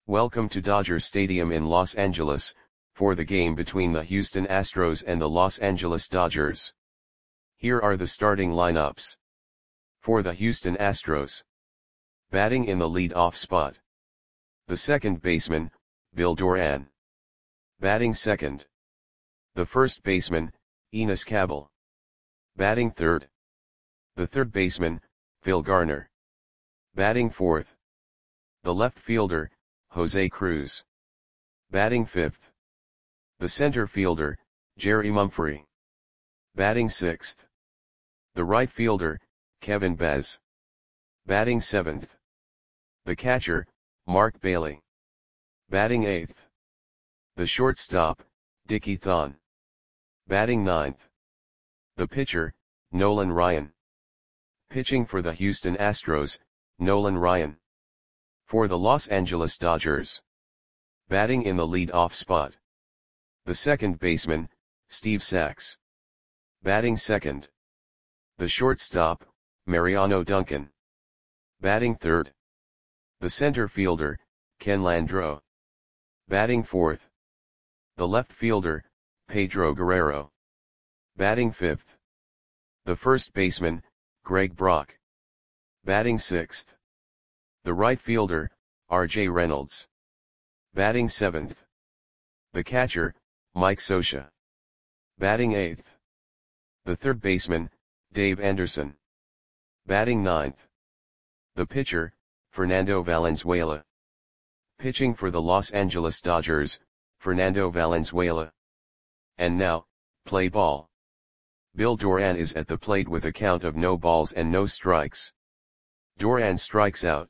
Welcome to Dodger Stadium in Los Angeles, for the game between the Houston Astros and the Los Angeles Dodgers. Here are the starting lineups. For the Houston Astros. Batting in the lead-off spot. The second baseman, Bill Doran. Batting second. The first baseman, Enos Cabell. Batting third. The third baseman, Phil Garner. Batting fourth. The left fielder, Jose Cruz. Batting fifth. The center fielder, Jerry Mumphrey. Batting sixth. The right fielder, Kevin Bez. Batting seventh. The catcher, Mark Bailey. Batting eighth. The shortstop, Dickie Thon. Batting ninth. The pitcher, Nolan Ryan. Pitching for the Houston Astros, Nolan Ryan. For the Los Angeles Dodgers. Batting in the lead-off spot. The second baseman, Steve Sax. Batting second. The shortstop, Mariano Duncan. Batting third. The center fielder, Ken Landreaux. Batting fourth. The left fielder, Pedro Guerrero. Batting fifth. The first baseman, Greg Brock. Batting sixth. The right fielder, R.J. Reynolds. Batting seventh. The catcher, Mike Scioscia. Batting eighth. The third baseman, Dave Anderson. Batting ninth. The pitcher, Fernando Valenzuela. Pitching for the Los Angeles Dodgers, Fernando Valenzuela. And now, play ball. Bill Doran is at the plate with a count of no balls and no strikes. Doran strikes out.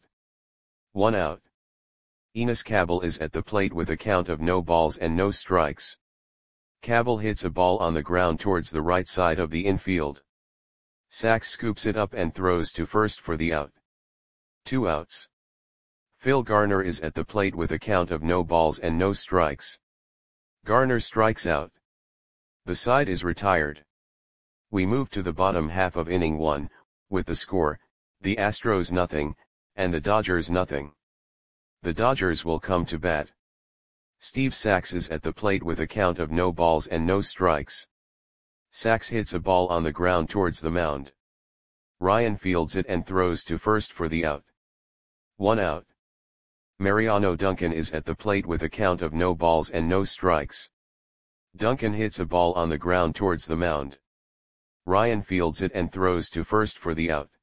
1 out. Enos Cabell is at the plate with a count of no balls and no strikes. Cabell hits a ball on the ground towards the right side of the infield. Sax scoops it up and throws to first for the out. 2 outs. Phil Garner is at the plate with a count of no balls and no strikes. Garner strikes out. The side is retired. We move to the bottom half of inning 1, with the score, the Astros 0, and the Dodgers 0. The Dodgers will come to bat. Steve Sax is at the plate with a count of no balls and no strikes. Sax hits a ball on the ground towards the mound. Ryan fields it and throws to first for the out. 1 out. Mariano Duncan is at the plate with a count of no balls and no strikes. Duncan hits a ball on the ground towards the mound. Ryan fields it and throws to first for the out.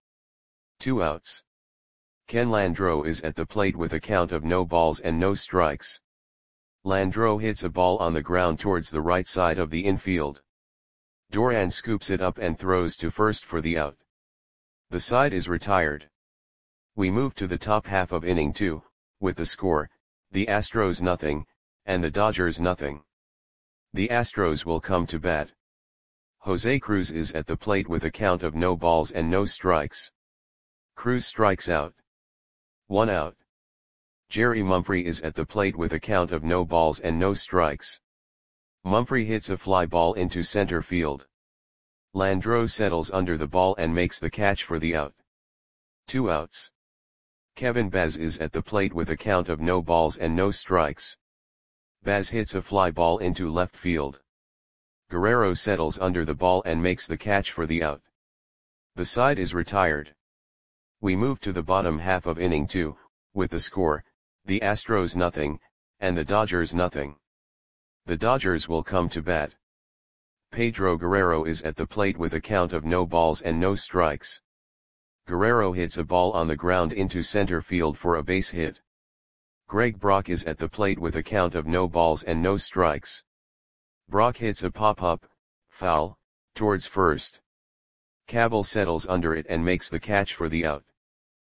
2 outs. Ken Landreaux is at the plate with a count of no balls and no strikes. Landreaux hits a ball on the ground towards the right side of the infield. Doran scoops it up and throws to first for the out. The side is retired. We move to the top half of inning 2, with the score, the Astros 0, and the Dodgers 0. The Astros will come to bat. Jose Cruz is at the plate with a count of no balls and no strikes. Cruz strikes out. 1 out. Jerry Mumphrey is at the plate with a count of no balls and no strikes. Mumphrey hits a fly ball into center field. Landreaux settles under the ball and makes the catch for the out. 2 outs. Kevin Bez is at the plate with a count of no balls and no strikes. Bez hits a fly ball into left field. Guerrero settles under the ball and makes the catch for the out. The side is retired. We move to the bottom half of inning 2, with the score, the Astros 0, and the Dodgers 0. The Dodgers will come to bat. Pedro Guerrero is at the plate with a count of no balls and no strikes. Guerrero hits a ball on the ground into center field for a base hit. Greg Brock is at the plate with a count of no balls and no strikes. Brock hits a pop-up, foul, towards first. Cabell settles under it and makes the catch for the out.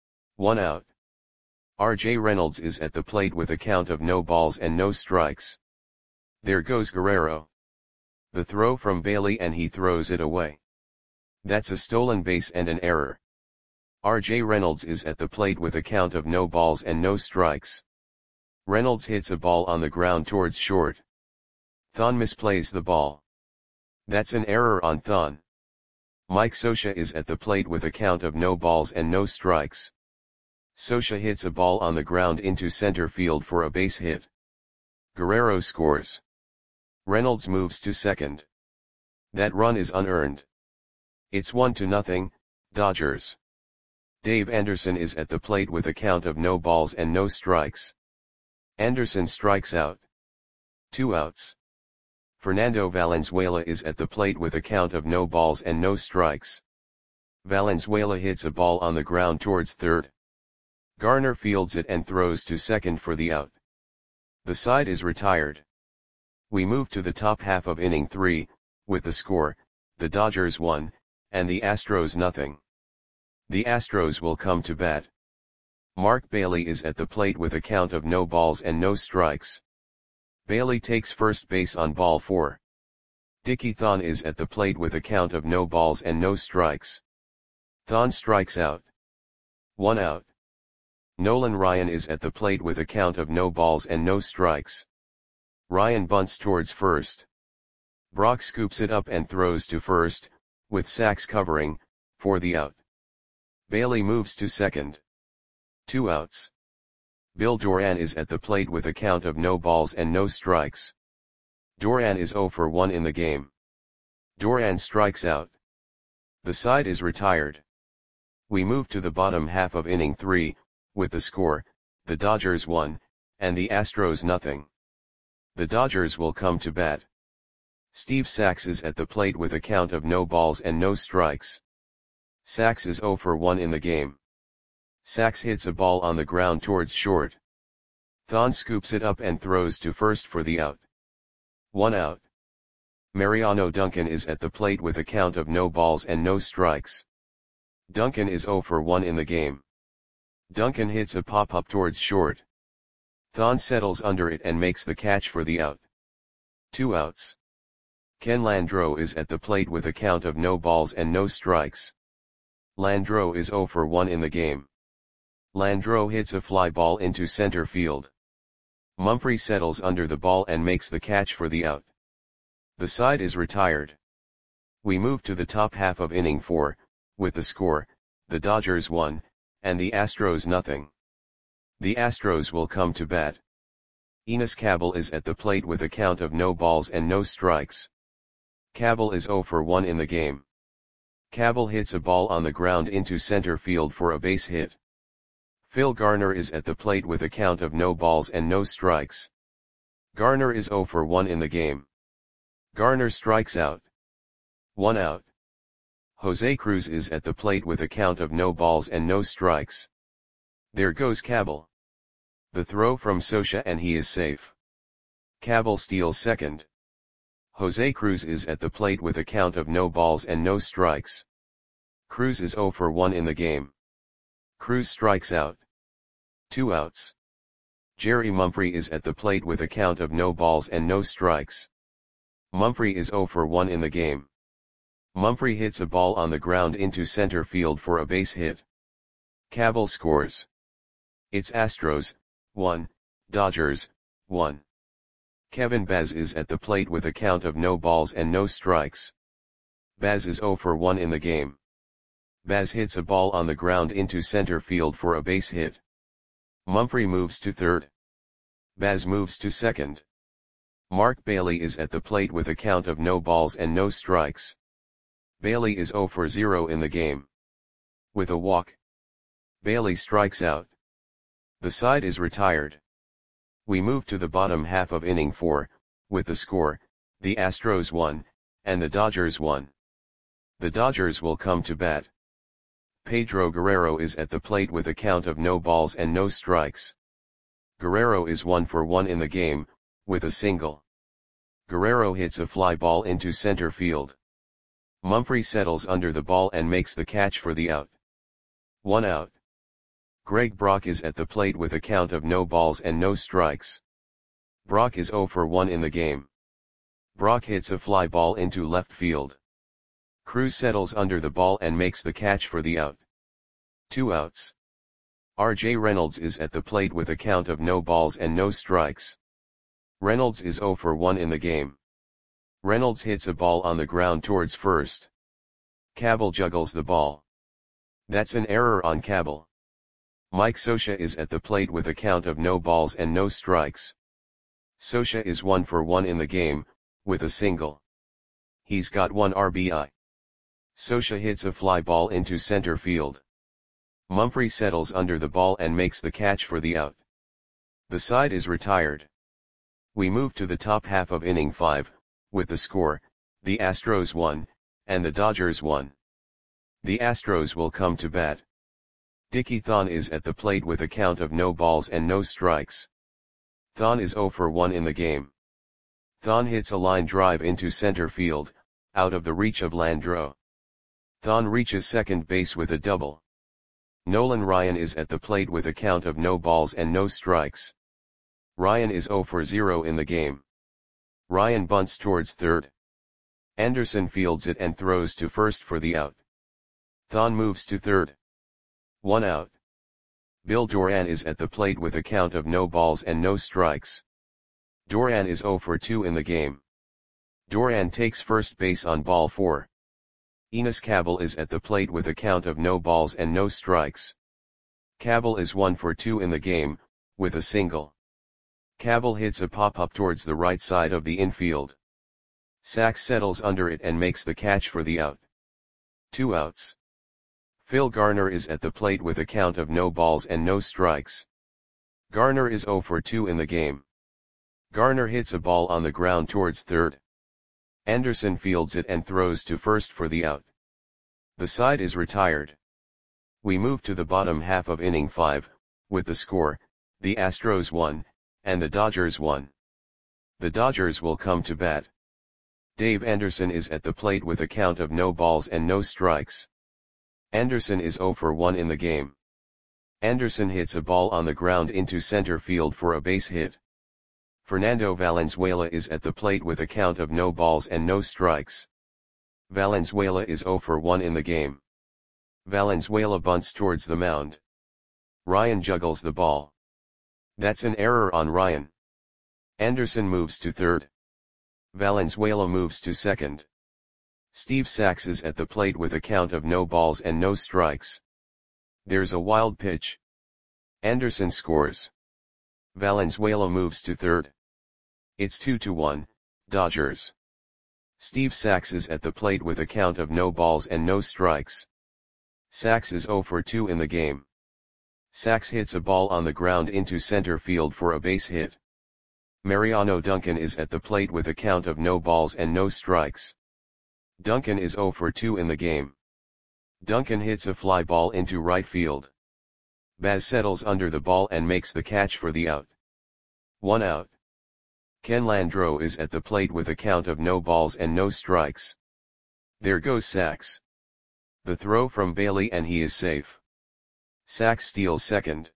1 out. R.J. Reynolds is at the plate with a count of no balls and no strikes. There goes Guerrero. The throw from Bailey and he throws it away. That's a stolen base and an error. R.J. Reynolds is at the plate with a count of no balls and no strikes. Reynolds hits a ball on the ground towards short. Thon misplays the ball. That's an error on Thon. Mike Scioscia is at the plate with a count of no balls and no strikes. Socha hits a ball on the ground into center field for a base hit. Guerrero scores. Reynolds moves to second. That run is unearned. It's 1-0, Dodgers. Dave Anderson is at the plate with a count of no balls and no strikes. Anderson strikes out. 2 outs. Fernando Valenzuela is at the plate with a count of no balls and no strikes. Valenzuela hits a ball on the ground towards third. Garner fields it and throws to second for the out. The side is retired. We move to the top half of inning 3, with the score, the Dodgers 1, and the Astros 0. The Astros will come to bat. Mark Bailey is at the plate with a count of no balls and no strikes. Bailey takes first base on ball 4. Dickie Thon is at the plate with a count of no balls and no strikes. Thon strikes out. 1 out. Nolan Ryan is at the plate with a count of no balls and no strikes. Ryan bunts towards first. Brock scoops it up and throws to first, with Sachs covering, for the out. Bailey moves to second. 2 outs. Bill Doran is at the plate with a count of no balls and no strikes. Doran is 0 for 1 in the game. Doran strikes out. The side is retired. We move to the bottom half of inning 3, with the score, the Dodgers 1, and the Astros 0. The Dodgers will come to bat. Steve Sachs is at the plate with a count of no balls and no strikes. Sachs is 0 for 1 in the game. Sachs hits a ball on the ground towards short. Thon scoops it up and throws to first for the out. 1 out. Mariano Duncan is at the plate with a count of no balls and no strikes. Duncan is 0 for 1 in the game. Duncan hits a pop-up towards short. Thon settles under it and makes the catch for the out. 2 outs. Ken Landreaux is at the plate with a count of no balls and no strikes. Landreaux is 0 for 1 in the game. Landreaux hits a fly ball into center field. Mumphrey settles under the ball and makes the catch for the out. The side is retired. We move to the top half of inning 4, with the score, the Dodgers 1, and the Astros 0. The Astros will come to bat. Enos Cabell is at the plate with a count of no balls and no strikes. Cabell is 0 for 1 in the game. Cabell hits a ball on the ground into center field for a base hit. Phil Garner is at the plate with a count of no balls and no strikes. Garner is 0 for 1 in the game. Garner strikes out. 1 out. Jose Cruz is at the plate with a count of no balls and no strikes. There goes Cabell. The throw from Socha and he is safe. Cabell steals second. Jose Cruz is at the plate with a count of no balls and no strikes. Cruz is 0 for 1 in the game. Cruz strikes out. 2 outs. Jerry Mumphrey is at the plate with a count of no balls and no strikes. Mumphrey is 0 for 1 in the game. Mumphrey hits a ball on the ground into center field for a base hit. Cabell scores. It's Astros, 1, Dodgers, 1. Kevin Baz is at the plate with a count of no balls and no strikes. Baz is 0 for 1 in the game. Baz hits a ball on the ground into center field for a base hit. Mumphrey moves to third. Baz moves to second. Mark Bailey is at the plate with a count of no balls and no strikes. Bailey is 0 for 0 in the game. With a walk, Bailey strikes out. The side is retired. We move to the bottom half of inning 4, with the score, the Astros 1, and the Dodgers 1. The Dodgers will come to bat. Pedro Guerrero is at the plate with a count of no balls and no strikes. Guerrero is 1 for 1 in the game, with a single. Guerrero hits a fly ball into center field. Mumphrey settles under the ball and makes the catch for the out. 1 out. Greg Brock is at the plate with a count of no balls and no strikes. Brock is 0 for 1 in the game. Brock hits a fly ball into left field. Cruz settles under the ball and makes the catch for the out. 2 outs. R.J. Reynolds is at the plate with a count of no balls and no strikes. Reynolds is 0 for 1 in the game. Reynolds hits a ball on the ground towards first. Cabell juggles the ball. That's an error on Cabell. Mike Scioscia is at the plate with a count of no balls and no strikes. Scioscia is 1 for 1 in the game, with a single. He's got 1 RBI. Scioscia hits a fly ball into center field. Mumphrey settles under the ball and makes the catch for the out. The side is retired. We move to the top half of inning 5, with the score, the Astros 1, and the Dodgers 1. The Astros will come to bat. Dickie Thon is at the plate with a count of no balls and no strikes. Thon is 0 for 1 in the game. Thon hits a line drive into center field, out of the reach of Landreaux. Thon reaches second base with a double. Nolan Ryan is at the plate with a count of no balls and no strikes. Ryan is 0 for 0 in the game. Ryan bunts towards third. Anderson fields it and throws to first for the out. Thon moves to third. 1 out. Bill Doran is at the plate with a count of no balls and no strikes. Doran is 0 for 2 in the game. Doran takes first base on ball 4. Enos Cabell is at the plate with a count of no balls and no strikes. Cabell is 1 for 2 in the game, with a single. Cabell hits a pop-up towards the right side of the infield. Sachs settles under it and makes the catch for the out. 2 outs. Phil Garner is at the plate with a count of no balls and no strikes. Garner is 0 for 2 in the game. Garner hits a ball on the ground towards third. Anderson fields it and throws to first for the out. The side is retired. We move to the bottom half of inning 5, with the score, the Astros 1, and the Dodgers 1. The Dodgers will come to bat. Dave Anderson is at the plate with a count of no balls and no strikes. Anderson is 0 for 1 in the game. Anderson hits a ball on the ground into center field for a base hit. Fernando Valenzuela is at the plate with a count of no balls and no strikes. Valenzuela is 0 for 1 in the game. Valenzuela bunts towards the mound. Ryan juggles the ball. That's an error on Ryan. Anderson moves to third. Valenzuela moves to second. Steve Sachs is at the plate with a count of no balls and no strikes. There's a wild pitch. Anderson scores. Valenzuela moves to third. It's 2-1, Dodgers. Steve Sachs is at the plate with a count of no balls and no strikes. Sachs is 0 for 2 in the game. Sachs hits a ball on the ground into center field for a base hit. Mariano Duncan is at the plate with a count of no balls and no strikes. Duncan is 0 for 2 in the game. Duncan hits a fly ball into right field. Baz settles under the ball and makes the catch for the out. 1 out. Ken Landreaux is at the plate with a count of no balls and no strikes. There goes Sachs. The throw from Bailey and he is safe. Sachs steals second.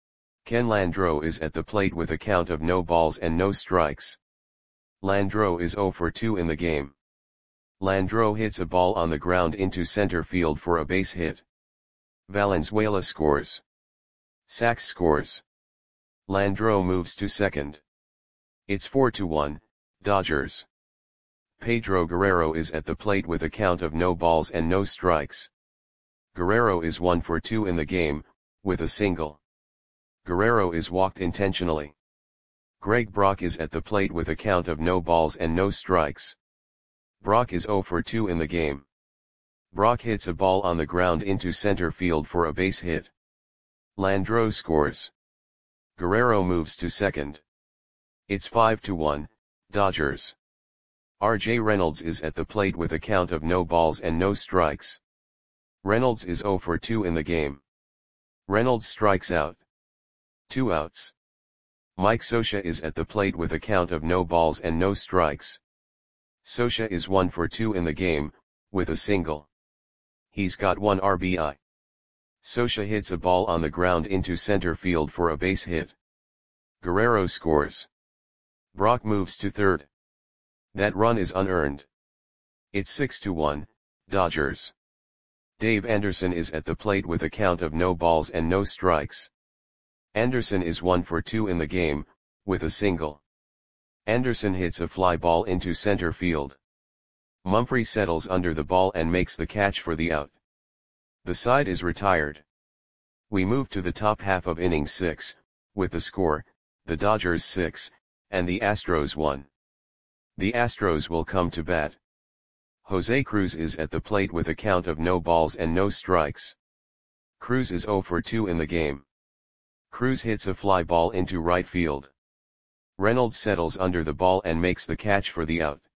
Ken Landreaux is at the plate with a count of no balls and no strikes. Landreaux is 0 for 2 in the game. Landreaux hits a ball on the ground into center field for a base hit. Valenzuela scores. Sachs scores. Landreaux moves to second. It's 4-1, Dodgers. Pedro Guerrero is at the plate with a count of no balls and no strikes. Guerrero is 1 for 2 in the game, with a single. Guerrero is walked intentionally. Greg Brock is at the plate with a count of no balls and no strikes. Brock is 0 for 2 in the game. Brock hits a ball on the ground into center field for a base hit. Landreaux scores. Guerrero moves to second. It's 5-1, Dodgers. R.J. Reynolds is at the plate with a count of no balls and no strikes. Reynolds is 0 for 2 in the game. Reynolds strikes out. 2 outs. Mike Scioscia is at the plate with a count of no balls and no strikes. Scioscia is 1 for 2 in the game, with a single. He's got 1 RBI. Scioscia hits a ball on the ground into center field for a base hit. Guerrero scores. Brock moves to third. That run is unearned. It's 6-1, Dodgers. Dave Anderson is at the plate with a count of no balls and no strikes. Anderson is 1 for 2 in the game, with a single. Anderson hits a fly ball into center field. Mumphrey settles under the ball and makes the catch for the out. The side is retired. We move to the top half of inning 6, with the score, the Dodgers 6, and the Astros 1. The Astros will come to bat. Jose Cruz is at the plate with a count of no balls and no strikes. Cruz is 0 for 2 in the game. Cruz hits a fly ball into right field. Reynolds settles under the ball and makes the catch for the out.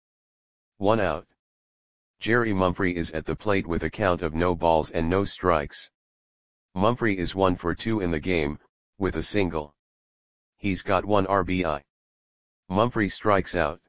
1 out. Jerry Mumphrey is at the plate with a count of no balls and no strikes. Mumphrey is 1 for 2 in the game, with a single. He's got 1 RBI. Mumphrey strikes out.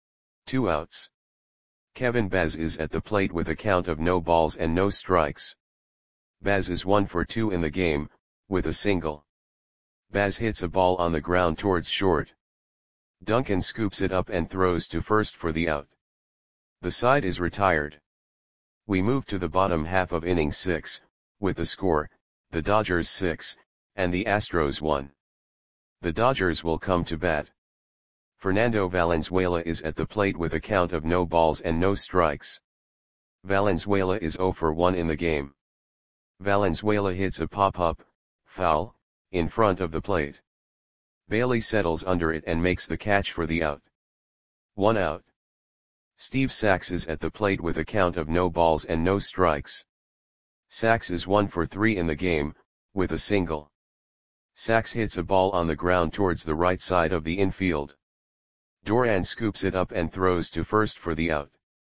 2 outs. Kevin Baz is at the plate with a count of no balls and no strikes. Baz is 1 for 2 in the game, with a single. Baz hits a ball on the ground towards short. Duncan scoops it up and throws to first for the out. The side is retired. We move to the bottom half of inning 6, with the score, the Dodgers 6, and the Astros 1. The Dodgers will come to bat. Fernando Valenzuela is at the plate with a count of no balls and no strikes. Valenzuela is 0 for 1 in the game. Valenzuela hits a pop-up, foul, in front of the plate. Bailey settles under it and makes the catch for the out. 1 out. Steve Sax is at the plate with a count of no balls and no strikes. Sax is 1 for 3 in the game, with a single. Sax hits a ball on the ground towards the right side of the infield. Duran scoops it up and throws to first for the out.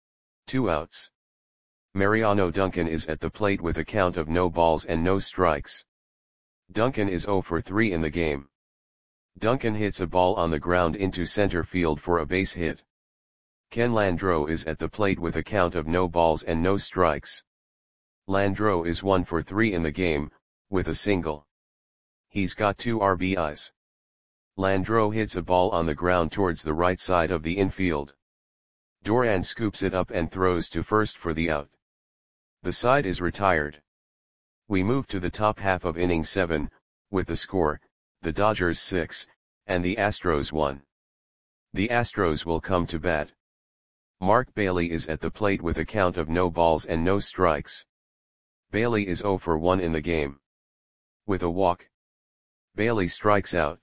2 outs. Mariano Duncan is at the plate with a count of no balls and no strikes. Duncan is 0 for 3 in the game. Duncan hits a ball on the ground into center field for a base hit. Ken Landreau is at the plate with a count of no balls and no strikes. Landreau is 1 for 3 in the game, with a single. He's got 2 RBIs. Landreau hits a ball on the ground towards the right side of the infield. Duran scoops it up and throws to first for the out. The side is retired. We move to the top half of inning 7, with the score, the Dodgers 6, and the Astros 1. The Astros will come to bat. Mark Bailey is at the plate with a count of no balls and no strikes. Bailey is 0 for 1 in the game. With a walk. Bailey strikes out.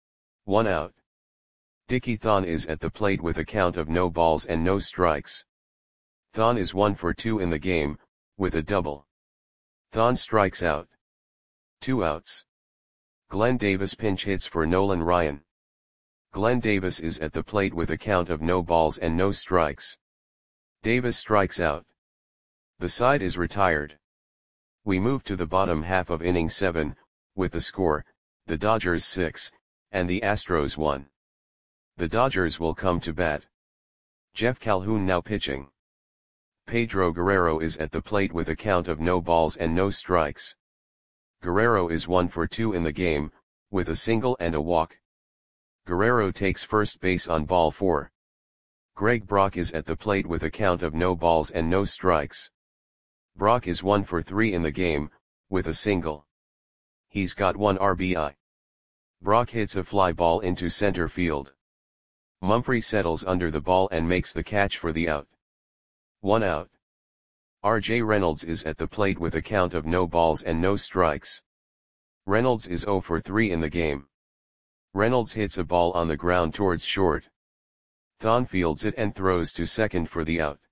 1 out. Dickie Thon is at the plate with a count of no balls and no strikes. Thon is 1 for 2 in the game, with a double. Thon strikes out. 2 outs. Glenn Davis pinch hits for Nolan Ryan. Glenn Davis is at the plate with a count of no balls and no strikes. Davis strikes out. The side is retired. We move to the bottom half of inning 7, with the score, the Dodgers 6, and the Astros 1. The Dodgers will come to bat. Jeff Calhoun now pitching. Pedro Guerrero is at the plate with a count of no balls and no strikes. Guerrero is 1 for 2 in the game, with a single and a walk. Guerrero takes first base on ball 4. Greg Brock is at the plate with a count of no balls and no strikes. Brock is 1 for 3 in the game, with a single. He's got 1 RBI. Brock hits a fly ball into center field. Mumphrey settles under the ball and makes the catch for the out. 1 out. R.J. Reynolds is at the plate with a count of no balls and no strikes. Reynolds is 0 for 3 in the game. Reynolds hits a ball on the ground towards short. Thon fields it and throws to second for the out.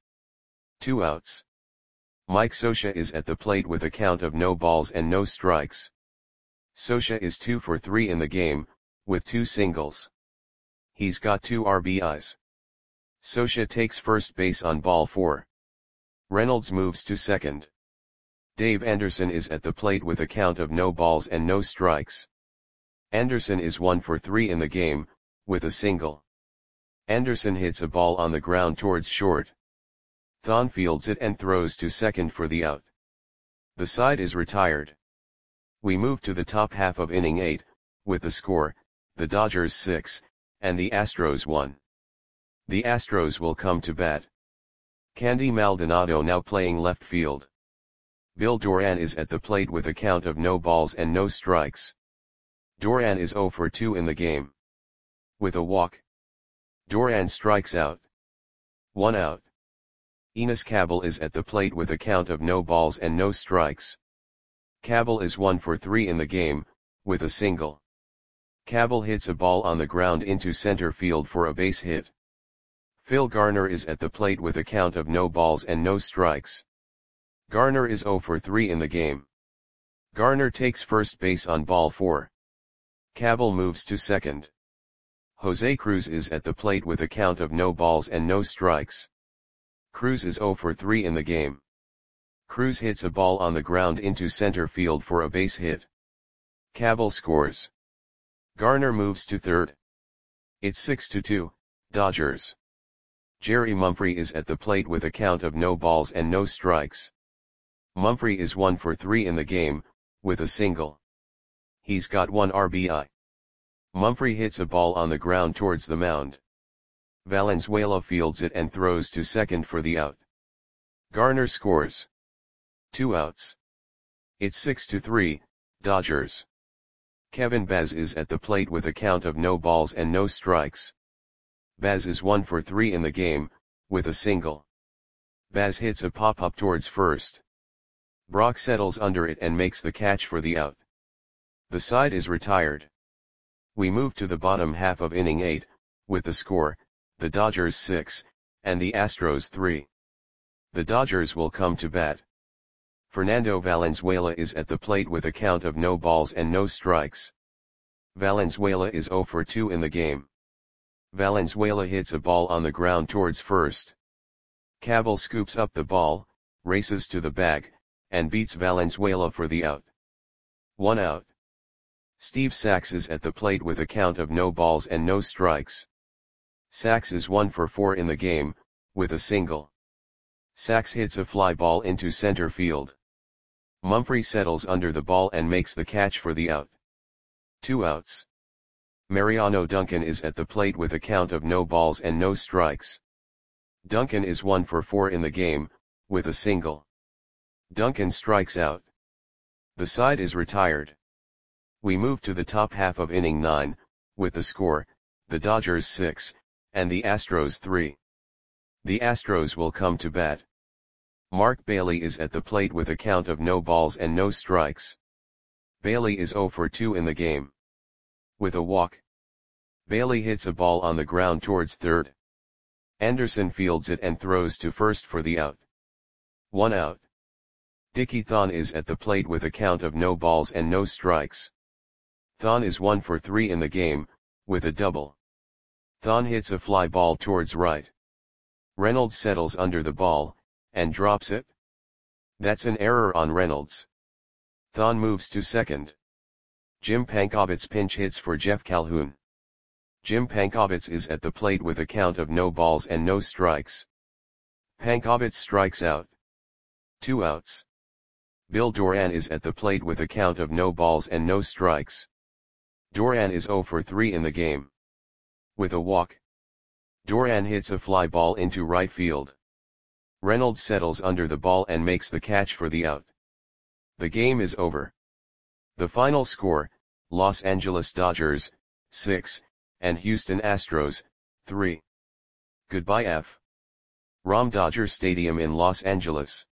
2 outs. Mike Scioscia is at the plate with a count of no balls and no strikes. Scioscia is 2 for 3 in the game, with 2 singles. He's got 2 RBIs. Scioscia takes first base on ball 4. Reynolds moves to second. Dave Anderson is at the plate with a count of no balls and no strikes. Anderson is 1 for 3 in the game, with a single. Anderson hits a ball on the ground towards short. Thon fields it and throws to second for the out. The side is retired. We move to the top half of inning 8, with the score, the Dodgers 6, and the Astros 1. The Astros will come to bat. Candy Maldonado now playing left field. Bill Duran is at the plate with a count of no balls and no strikes. Duran is 0 for 2 in the game. With a walk. Duran strikes out. 1 out. Enos Cabell is at the plate with a count of no balls and no strikes. Cabell is 1 for 3 in the game, with a single. Cabell hits a ball on the ground into center field for a base hit. Phil Garner is at the plate with a count of no balls and no strikes. Garner is 0 for 3 in the game. Garner takes first base on ball 4. Cabell moves to second. Jose Cruz is at the plate with a count of no balls and no strikes. Cruz is 0 for 3 in the game. Cruz hits a ball on the ground into center field for a base hit. Cabell scores. Garner moves to third. It's 6-2, Dodgers. Jerry Mumphrey is at the plate with a count of no balls and no strikes. Mumphrey is 1 for 3 in the game, with a single. He's got 1 RBI. Mumphrey hits a ball on the ground towards the mound. Valenzuela fields it and throws to second for the out. Garner scores. 2 outs. It's 6-3, Dodgers. Kevin Baz is at the plate with a count of no balls and no strikes. Baz is 1 for 3 in the game, with a single. Baz hits a pop-up towards first. Brock settles under it and makes the catch for the out. The side is retired. We move to the bottom half of inning 8, with the score, the Dodgers 6, and the Astros 3. The Dodgers will come to bat. Fernando Valenzuela is at the plate with a count of no balls and no strikes. Valenzuela is 0 for 2 in the game. Valenzuela hits a ball on the ground towards first. Cabell scoops up the ball, races to the bag, and beats Valenzuela for the out. 1 out. Steve Sax is at the plate with a count of no balls and no strikes. Sax is 1 for 4 in the game, with a single. Sax hits a fly ball into center field. Mumphrey settles under the ball and makes the catch for the out. 2 outs. Mariano Duncan is at the plate with a count of no balls and no strikes. Duncan is 1 for 4 in the game, with a single. Duncan strikes out. The side is retired. We move to the top half of inning 9, with the score, the Dodgers 6, and the Astros 3. The Astros will come to bat. Mark Bailey is at the plate with a count of no balls and no strikes. Bailey is 0 for 2 in the game. With a walk. Bailey hits a ball on the ground towards third. Anderson fields it and throws to first for the out. 1 out. Dickie Thon is at the plate with a count of no balls and no strikes. Thon is 1 for 3 in the game, with a double. Thon hits a fly ball towards right. Reynolds settles under the ball, and drops it. That's an error on Reynolds. Thon moves to second. Jim Pankowitz pinch hits for Jeff Calhoun. Jim Pankowitz is at the plate with a count of no balls and no strikes. Pankowitz strikes out. 2 outs. Bill Doran is at the plate with a count of no balls and no strikes. Doran is 0 for 3 in the game. With a walk. Doran hits a fly ball into right field. Reynolds settles under the ball and makes the catch for the out. The game is over. The final score, Los Angeles Dodgers, 6, and Houston Astros, 3. Goodbye F. Rom Dodger Stadium in Los Angeles.